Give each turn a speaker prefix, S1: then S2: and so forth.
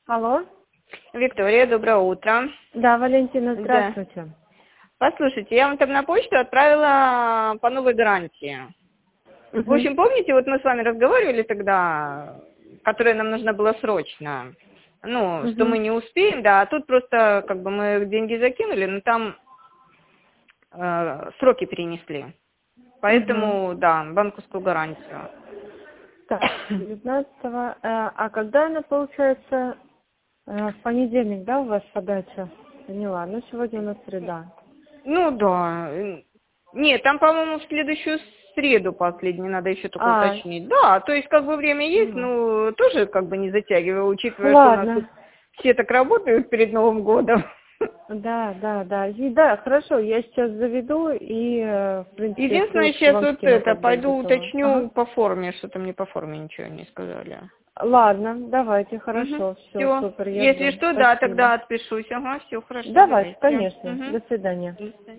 S1: Алло.
S2: Виктория, доброе утро.
S1: Да, Валентина,
S2: Да.
S1: здравствуйте.
S2: Послушайте, я вам там на почту отправила по новой гарантии. В общем, помните, вот мы с вами разговаривали тогда, которая нам нужна была срочно. Ну, что мы не успеем, да, а тут просто как бы мы деньги закинули, но там сроки перенесли. Поэтому, да, банковскую гарантию.
S1: Так, 19-го. А когда она получается? В понедельник, да, у вас подача? Поняла. Ну, сегодня у нас среда.
S2: Ну, да. Нет, там, по-моему, в следующую среду последний, надо еще только уточнить. Да, то есть, как бы время есть, ну, тоже как бы не затягивая, учитывая, что у нас тут все так работают перед Новым годом.
S1: Да. И да, хорошо, я сейчас заведу и, в принципе,
S2: Единственное,
S1: ссылочку
S2: сейчас
S1: вам
S2: вот
S1: скину,
S2: это,
S1: когда
S2: пойду
S1: готово.
S2: уточню по форме, что-то мне по форме ничего не сказали.
S1: Ладно, давайте, хорошо, все,
S2: Все,
S1: супер, я
S2: если
S1: жду.
S2: что, да,
S1: Спасибо.
S2: тогда отпишусь. Ага, все, хорошо,
S1: Давайте,
S2: давайте.
S1: конечно. До свидания.
S2: До свидания.